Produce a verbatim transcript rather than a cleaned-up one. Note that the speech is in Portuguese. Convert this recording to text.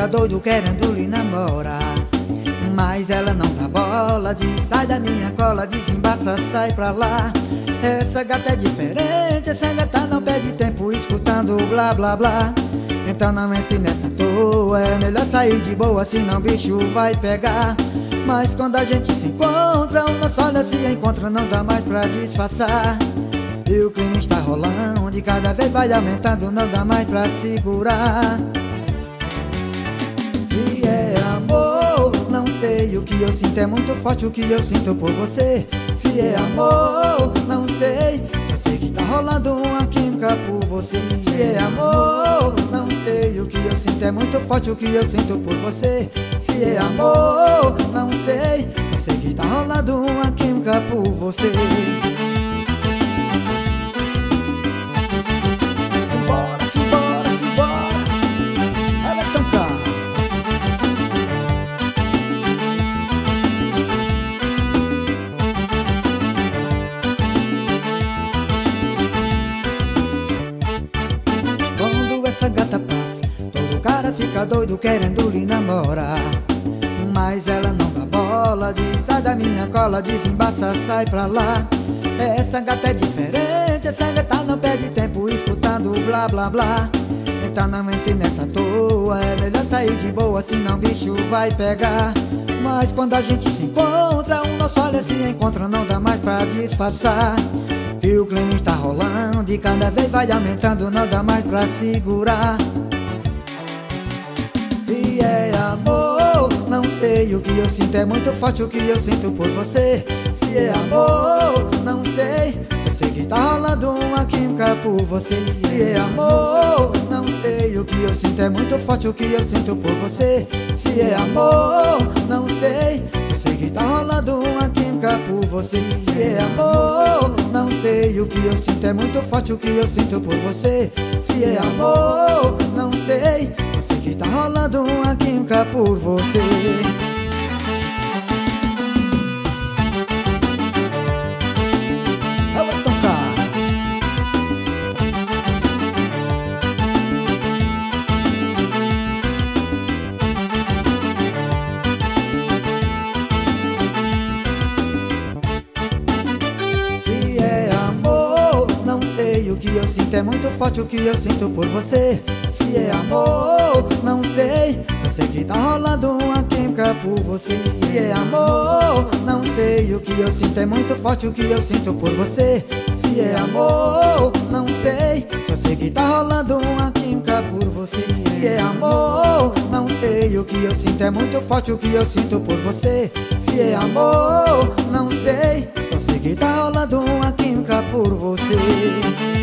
fica doido querendo lhe namorar, mas ela não dá bola. Diz: sai da minha cola, desembaça, sai pra lá. Essa gata é diferente, essa gata não perde tempo escutando blá blá blá. Então não entre nessa toa, é melhor sair de boa, senão o bicho vai pegar. Mas quando a gente se encontra, o nosso olhar se encontra, não dá mais pra disfarçar. E o crime está rolando, e cada vez vai aumentando, não dá mais pra segurar. Se é amor, não sei, o que eu sinto é muito forte, o que eu sinto por você. Se é amor, não sei, só sei que tá rolando uma química por você. Se é amor, não sei, o que eu sinto é muito forte, o que eu sinto por você. Se é amor, não sei, só sei que tá rolando uma química por você. Simbora, simbora, simbora, ela tocar. Quando essa gata passa, todo cara fica doido querendo lhe namorar, mas ela não dá bola. Diz: sai da minha cola, desembaça, sai pra lá. Essa gata é diferente, essa gata não perde tempo escutando blá blá blá. Então não entre nessa toa, é melhor sair de boa, senão o bicho vai pegar. Mas quando a gente se encontra, o nosso olhar se encontra, não dá mais pra disfarçar. E o clima está rolando, e cada vez vai aumentando, não dá mais pra segurar. Se é amor, não sei, o que eu sinto é muito forte, o que eu sinto por você. Se é amor, não sei, só sei que tá rolando uma química por você. Se é amor, não sei, o que eu sinto é muito forte, o que eu sinto por você. Se é amor, não sei, só sei que tá rolando uma química por você. Se é amor, não sei, o que eu sinto é muito forte, o que eu sinto por você. Se é amor, não sei, que tá rolando uma química por você. Eu vou tocar. Se é amor, não sei, o que eu sinto é muito forte, o que eu sinto por você. Se é amor, não sei, só sei que tá rolando uma química por você. Se é amor, não sei, o que eu sinto é muito forte, o que eu sinto por você. Se é amor, não sei, só sei que tá rolando uma química por você. Se é amor, não sei, o que eu sinto é muito forte, o que eu sinto por você. Se é amor, não sei, só sei que tá rolando uma química por você.